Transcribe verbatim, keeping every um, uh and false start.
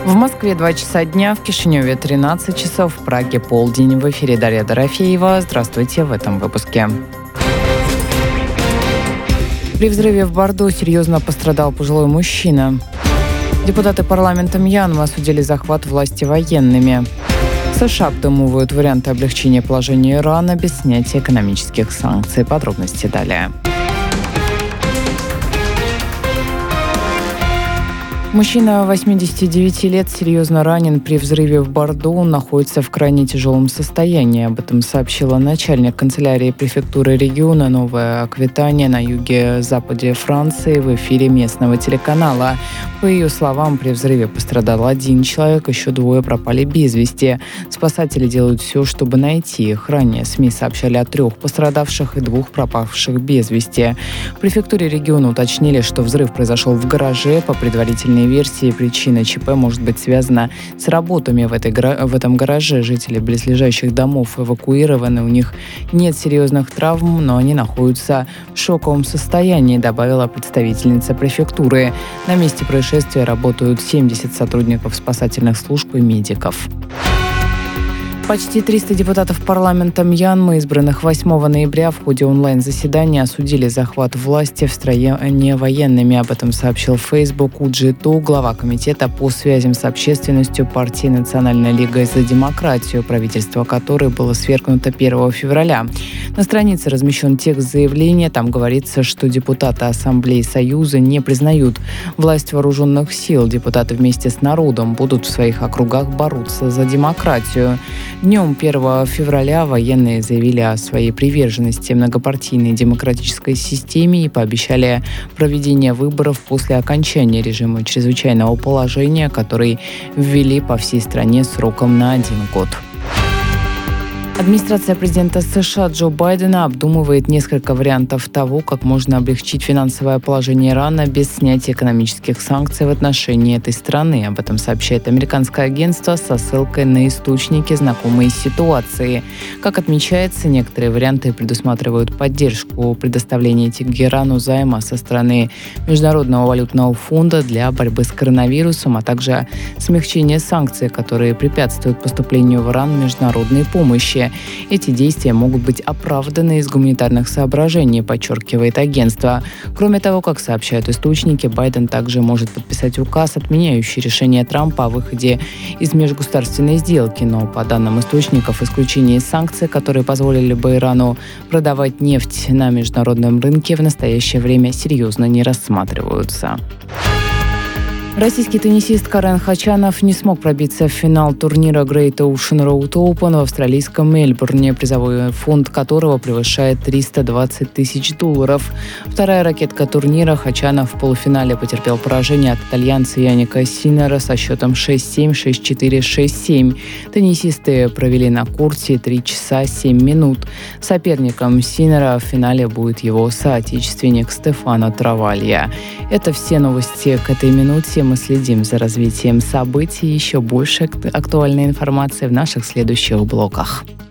В Москве два часа дня, в Кишиневе тринадцать часов, в Праге полдень. В эфире Дарья Дорофеева. Здравствуйте в этом выпуске. При взрыве в Бордо серьезно пострадал пожилой мужчина. Депутаты парламента Мьянмы осудили захват власти военными. США обдумывают варианты облегчения положения Ирана без снятия экономических санкций. Подробности далее. Мужчина восьмидесяти девяти лет серьезно ранен при взрыве в Бордо. Он находится в крайне тяжелом состоянии. Об этом сообщила начальник канцелярии префектуры региона Новая Аквитания на юге-западе Франции в эфире местного телеканала. По ее словам, при взрыве пострадал один человек, еще двое пропали без вести. Спасатели делают все, чтобы найти их. Ранее СМИ сообщали о трех пострадавших и двух пропавших без вести. В префектуре региона уточнили, что взрыв произошел в гараже. По предварительной версии, причина ЧП может быть связана с работами в, этой, в этом гараже. Жители близлежащих домов эвакуированы, у них нет серьезных травм, но они находятся в шоковом состоянии, добавила представительница префектуры. На месте происшествия работают семьдесят сотрудников спасательных служб и медиков. Почти триста депутатов парламента Мьянмы, избранных восьмого ноября, в ходе онлайн-заседания осудили захват власти в стране военными. Об этом сообщил в Facebook Уджи Ту, глава комитета по связям с общественностью партии «Национальная лига за демократию», правительство которой было свергнуто первого февраля. На странице размещен текст заявления. Там говорится, что депутаты Ассамблеи Союза не признают власть вооруженных сил. Депутаты вместе с народом будут в своих округах бороться за демократию. Днем первого февраля военные заявили о своей приверженности многопартийной демократической системе и пообещали проведение выборов после окончания режима чрезвычайного положения, который ввели по всей стране сроком на один год. Администрация президента США Джо Байдена обдумывает несколько вариантов того, как можно облегчить финансовое положение Ирана без снятия экономических санкций в отношении этой страны. Об этом сообщает американское агентство со ссылкой на источники, знакомые с ситуацией. Как отмечается, некоторые варианты предусматривают поддержку предоставления Тегерану займа со стороны Международного валютного фонда для борьбы с коронавирусом, а также смягчение санкций, которые препятствуют поступлению в Иран международной помощи. Эти действия могут быть оправданы из гуманитарных соображений, подчеркивает агентство. Кроме того, как сообщают источники, Байден также может подписать указ, отменяющий решение Трампа о выходе из межгосударственной сделки. Но, по данным источников, исключение из санкций, которые позволили бы Ирану продавать нефть на международном рынке, в настоящее время серьезно не рассматриваются. Российский теннисист Карен Хачанов не смог пробиться в финал турнира Great Ocean Road Open в австралийском Мельбурне, призовой фонд которого превышает триста двадцать тысяч долларов. Вторая ракетка турнира Хачанов в полуфинале потерпел поражение от итальянца Яника Синнера со счетом шесть семь, шесть четыре, шесть семь. Теннисисты провели на корте три часа семь минут. Соперником Синнера в финале будет его соотечественник Стефано Travaglia. Это все новости к этой минуте. Мы следим за развитием событий. Еще больше актуальной информации в наших следующих блоках.